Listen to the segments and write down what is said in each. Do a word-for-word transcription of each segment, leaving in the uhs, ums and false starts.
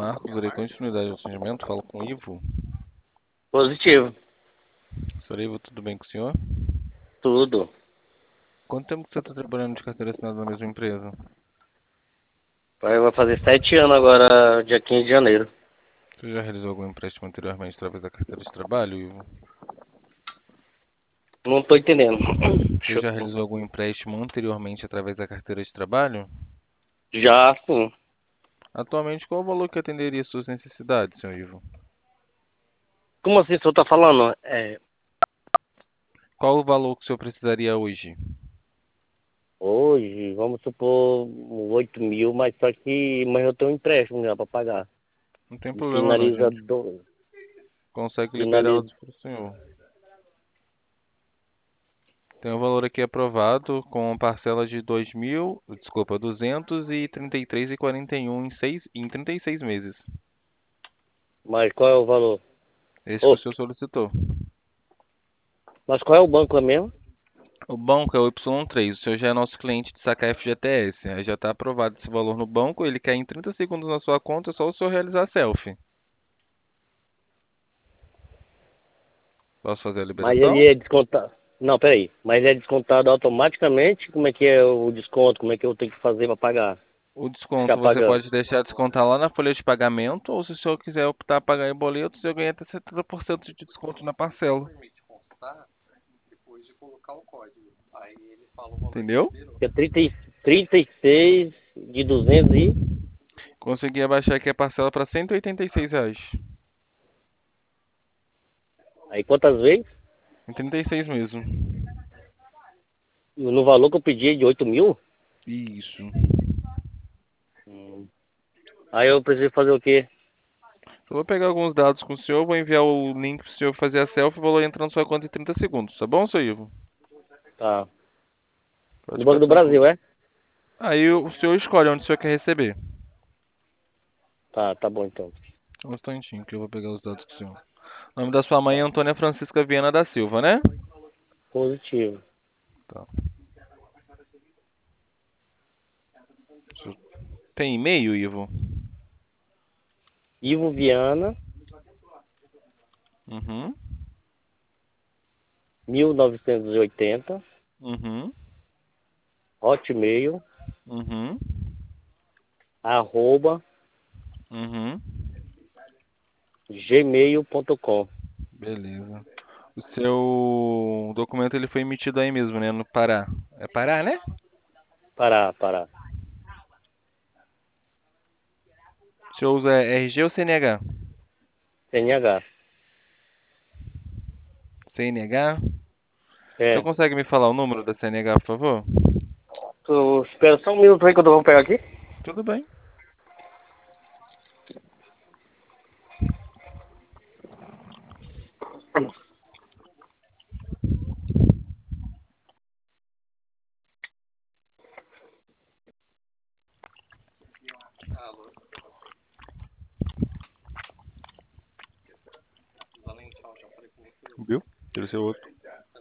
Marcos, darei continuidade ao atendimento. Falo com o Ivo. Positivo. Senhor Ivo, tudo bem com o senhor? Tudo. Quanto tempo que você está trabalhando de carteira assinada na mesma empresa? Vai vai fazer sete anos agora, dia quinze de janeiro. Você já realizou algum empréstimo anteriormente através da carteira de trabalho, Ivo? Não tô entendendo. Você Deixa já eu... realizou algum empréstimo anteriormente através da carteira de trabalho? Já, sim. Atualmente, qual o valor que atenderia às suas necessidades, senhor Ivo? Como assim o senhor tá falando? É, Qual o valor que o senhor precisaria hoje? hoje, vamos supor, oito mil, mas só que mas eu tenho um empréstimo já pra pagar. Não tem E problema não, a finaliza gente do... consegue Finaliza... liberá-los para o senhor. Tem um valor aqui aprovado com parcela de dois mil, desculpa, duzentos e trinta e três e quarenta e um em seis, em trinta e seis meses. Mas qual é o valor? Esse que o Ô, senhor solicitou. mas qual é o banco mesmo? O banco é o Y três. O senhor já é nosso cliente de sacar F G T S. Aí já está aprovado esse valor no banco. Ele cai em trinta segundos na sua conta. É só o senhor realizar a selfie. Posso fazer a Mas liberação? ele é descontado. Não, peraí. Mas é descontado automaticamente? Como é que é o desconto? Como é que eu tenho que fazer pra pagar? O Ficar desconto você pagando? pode deixar descontar lá na folha de pagamento. Ou se o senhor quiser optar a pagar em boleto, o senhor ganha até setenta por cento de desconto na parcela. Entendeu? É trinta, e- trinta e seis de duzentos e... Consegui abaixar aqui a parcela para cento e oitenta e seis reais. Aí quantas vezes? Em trinta e seis mesmo. No valor que eu pedi de oito mil? Isso. Hum. Aí eu preciso fazer o quê? Eu vou pegar alguns dados com o senhor, vou enviar o link para o senhor fazer a selfie e o valor entra na sua conta em trinta segundos. Tá bom, seu Ivo? Tá. Pode No ficar Banco do tranquilo. Brasil, é? Aí o senhor escolhe onde o senhor quer receber. Tá, tá bom então. Um instantinho que eu vou pegar os dados com o senhor. O nome da sua mãe é Tá. Antônia Francisca Viana da Silva, né? Positivo. Tá. O senhor tem e-mail, Ivo? Ivo Viana, Uhum. mil novecentos e oitenta, Uhum. hotmail, Uhum. arroba, Uhum. gmail ponto com. Beleza. O seu documento ele foi emitido aí mesmo, né? No Pará. É Pará, né? Pará, Pará. O senhor usa R G ou C N H? C N H. C N H? O senhor É. consegue me falar o número da C N H, por favor? Tu espera só um minuto aí que eu vou pegar aqui. Tudo bem. Viu? Quero ser outro.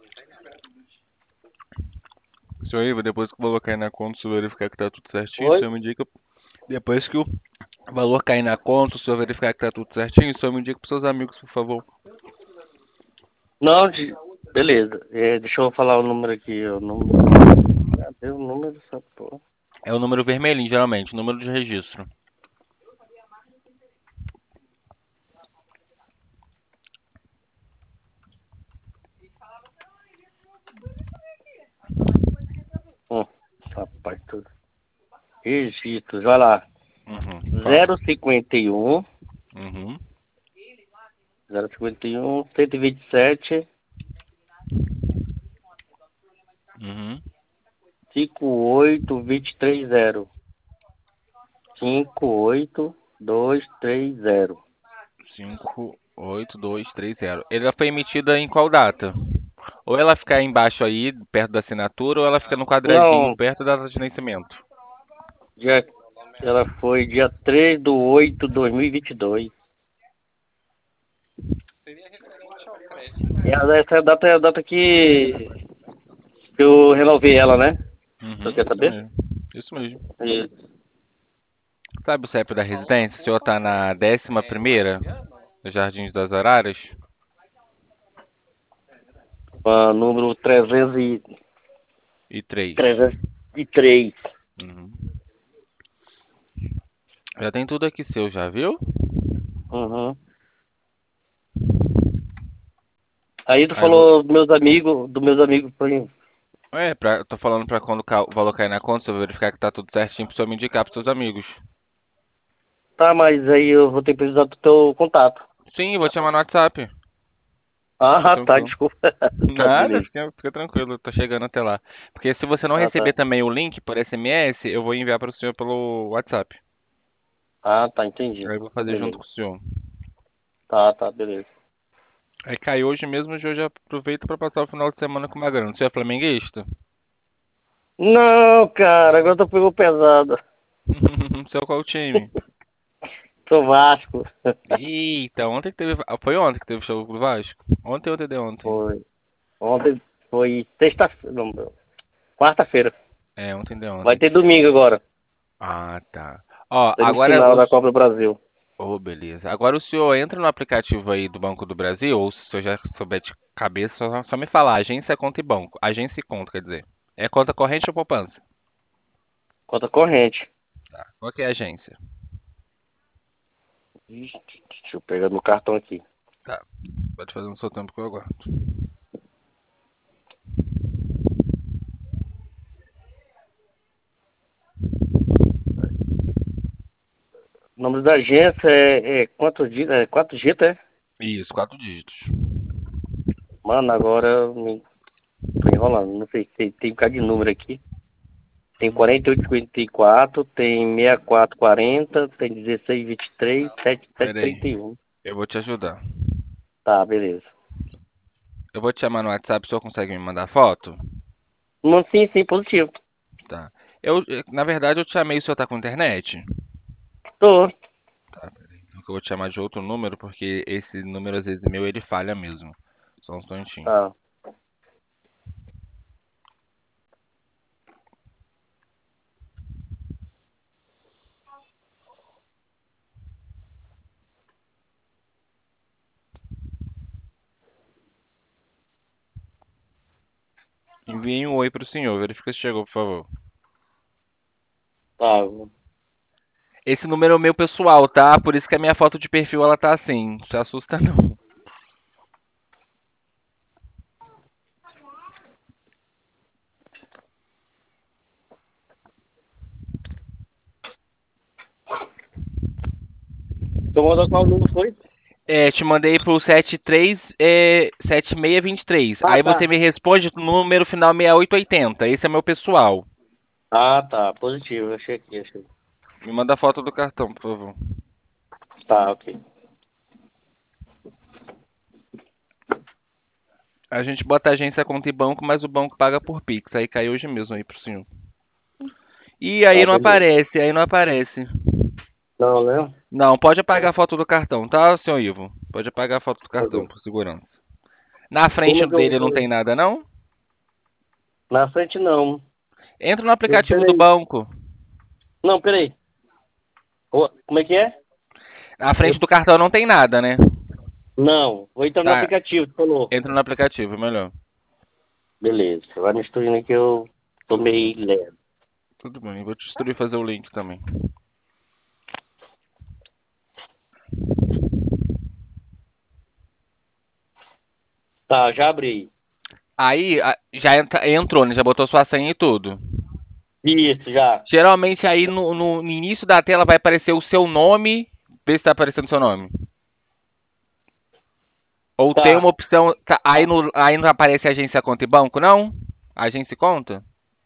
Senhor Ivo, depois que o valor cair na conta, o senhor verificar que tá tudo certinho, o Oi? senhor me indica. Depois que o valor cair na conta, o senhor verificar que tá tudo certinho, o senhor me indica pros seus amigos, por favor. Não, de... beleza. É, deixa eu falar o número aqui. O número... Cadê o número dessa porra? É o número vermelhinho, geralmente, o número de registro. Hum, rapaz, tudo. Registros, vai lá. Uhum, fala. zero cinquenta e um, Uhum, zero cinquenta e um, cento e vinte e sete, uhum. cinquenta e oito, vinte e três zero. cinquenta e oito, dois três zero. cinco oito dois três zero. Ela foi emitida em qual data? Ou ela fica embaixo aí, perto da assinatura, ou ela fica no quadradinho, Não, perto da data de nascimento. dia, ela foi dia três de oito de dois mil e vinte e dois. E a- essa data é a data que que eu renovei ela, né? Você Uhum, quer isso saber? mesmo. Isso mesmo. Isso. Sabe o C E P da residência? O senhor tá na décima primeira, no Jardim das Araras? Ah, número trezentos e E três. trezentos e três. Uhum. Já tem tudo aqui seu, já viu? Uhum. Aí tu Aí vou. falou dos meus amigos, dos meus amigos, foi. É, pra... tô falando pra quando ca- o valor cair na conta, se eu verificar que tá tudo certinho, pro senhor me indicar pros seus amigos. Tá, mas aí eu vou ter que precisar do teu contato. Sim, vou te chamar no WhatsApp. Fica Ah, tá, tranquilo. desculpa. Tá, Nada, beleza. fica, fica tranquilo, tô chegando até lá. Porque se você não Ah, receber tá. também o link por S M S, eu vou enviar para o senhor pelo WhatsApp. Ah, tá, entendi. Aí eu vou fazer junto Beleza. com o senhor. Tá, tá, beleza. Aí cai hoje mesmo, hoje eu já aproveito para passar o final de semana com uma grana. O senhor é flamenguista? Não, cara, agora tu pegou pesado. O senhor qual time? Sou Vasco. Eita, ontem que teve. ah, Foi ontem que teve show do Vasco? Ontem ou ontem de ontem? Foi. Ontem foi sexta-feira. Não, não. Quarta-feira. É, ontem de Vai ontem. ter domingo agora. Ah, tá. Ó, agora Semifinal o. da Copa do Brasil. Oh, beleza. Agora o senhor entra no aplicativo aí do Banco do Brasil, ou se o senhor já souber de cabeça, só, só me falar. Agência, conta e banco. Agência e conta, quer dizer. É conta corrente ou poupança? Conta corrente. Tá. Qual que é a agência? Ixi, deixa eu pegar meu cartão aqui. Tá. Pode fazer no seu tempo que eu aguardo. O nome da agência é, é quantos dias? É quatro G, é? Isso, quatro dígitos. Mano, agora eu me tô enrolando. Não sei se tem um bocado de número aqui. Tem quarenta e oito cinquenta e quatro, tem sessenta e quatro quarenta, tem dezesseis vinte e três, setenta e sete Pera aí. trinta e um. Eu vou te ajudar. Tá, beleza. Eu vou te chamar no WhatsApp, o senhor consegue me mandar foto? Não, sim, sim, positivo. Tá. Eu, eh, na verdade, eu te chamei, o senhor tá com internet? Tô. Tá, peraí. Então eu vou te chamar de outro número, porque esse número, às vezes, meu, ele falha mesmo. Só um instantinho. Tá. Envie um oi pro senhor, verifica se chegou, por favor. Tá. Esse número é o meu pessoal, tá? Por isso que a minha foto de perfil, ela tá assim. Não se assusta, não. Tu mandou qual número foi? É, te mandei pro setenta e três, é, setenta e seis vinte e três. Ah, Aí tá. você me responde no número final sessenta e oito oitenta. Esse é meu pessoal. Ah, tá. Positivo. Achei aqui, achei. Me manda a foto do cartão, por favor. Tá, ok. A gente bota a agência, conta e banco, mas o banco paga por Pix. Aí cai hoje mesmo aí pro senhor. E aí Tá, não beleza. aparece, aí não aparece. Não, né? Não, pode apagar a foto do cartão, tá, senhor Ivo? Pode apagar a foto do cartão, Ok. por segurança. Na Como frente é que eu dele não vou? tem nada, não? Na frente não. Entra no Eu- aplicativo do Peraí. banco. Não, peraí. Ô, como é que é? Na frente Eu... do cartão não tem nada, né? Não. Vou entrar no Tá, aplicativo, tu falou. entra no aplicativo, é melhor. Beleza. Vai me instruindo que eu tô meio leve. Tudo bem, vou te instruir a fazer o link também. Tá, já abri. Aí a- já entra- entrou, né? Já botou sua senha e tudo. Isso, já. Geralmente aí no, no- no início da tela vai aparecer o seu nome. Vê se tá aparecendo o seu nome. Ou tem uma Tá. opção. tá, aí, no, aí não aparece agência conta e banco, não? Agência e conta?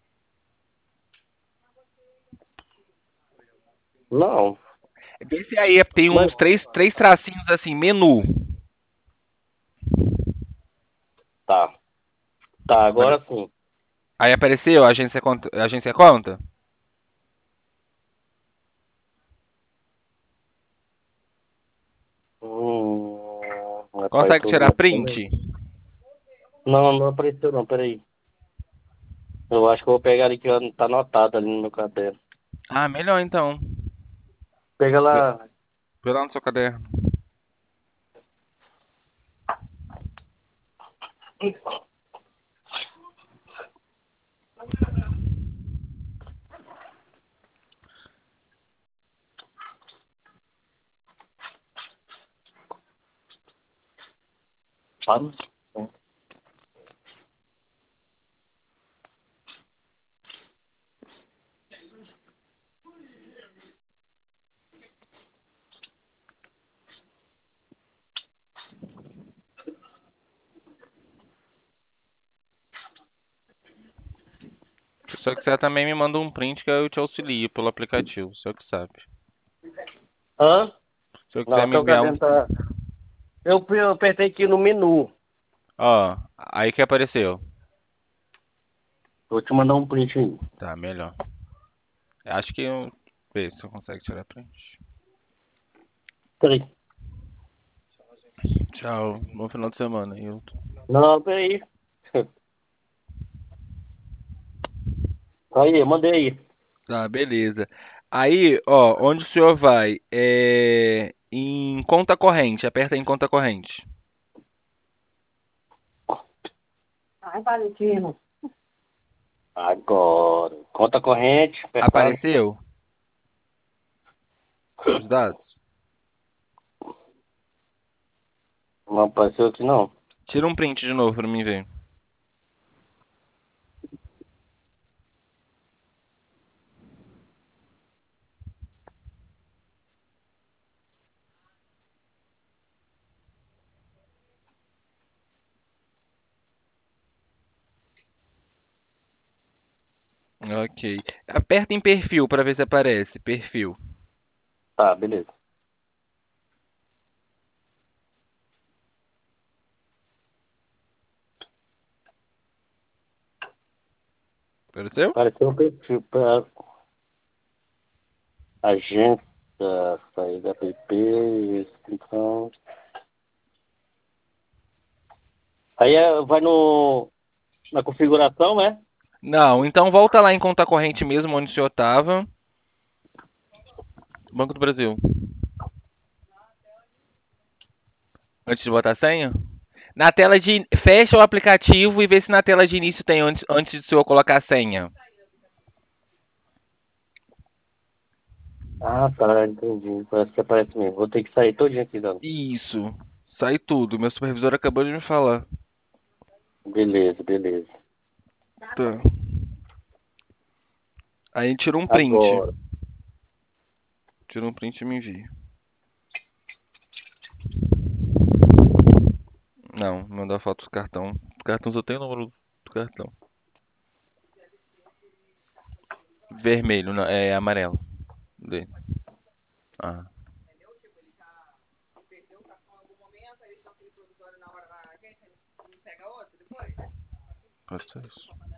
Não. Vê se aí tem Mas uns três, três tracinhos assim, menu. tá. Tá, Olha. agora sim. Aí apareceu agência conta, agência conta? Hum, rapaz, Consegue tô tirar mexendo print? aí. Não, não apareceu não, peraí. Eu acho que eu vou pegar ali que tá anotado ali no meu caderno. Ah, melhor então. Pega Vê lá. vê lá no seu caderno. Vamos. Se você quiser também me manda um print que eu te auxilio pelo aplicativo, você que sabe. Hã? Se você quiser Não, me teu enviar um. caderno tá. Eu, eu apertei aqui no menu. Ó, aí que apareceu. Vou te mandar um print aí. Tá, melhor. Acho que eu. Vê se você consegue tirar print. Peraí. Tchau, bom final de semana, Hilton. Não, peraí. Aí, mandei aí. Tá, beleza. Aí, ó, onde o senhor vai? É. Em conta corrente, aperta em conta corrente. Ai, Valentino. Agora. Conta corrente, apertado. Apareceu os dados? Não apareceu aqui não. Tira um print de novo pra mim ver. Ok. Aperta em perfil pra ver se aparece. Perfil. Tá, beleza. Apareceu? Apareceu o perfil para agência, saída app, então. Aí é- vai no, na configuração, né? Não, então volta lá em conta corrente mesmo, onde o senhor tava. Banco do Brasil. Antes de botar a senha? Na tela de. Fecha o aplicativo e vê se na tela de início tem antes, antes do senhor colocar a senha. Ah, tá, entendi. Parece que aparece mesmo. Vou ter que sair todinho aqui, dando. Isso. Sai tudo. Meu supervisor acabou de me falar. Beleza, beleza. Tá. Aí tira um print. Agora. Tira um print e me envia. Não, mandar foto do cartão. O cartão só tem o número do cartão. Vermelho, não, é amarelo. Dele. Ah, pode ser isso.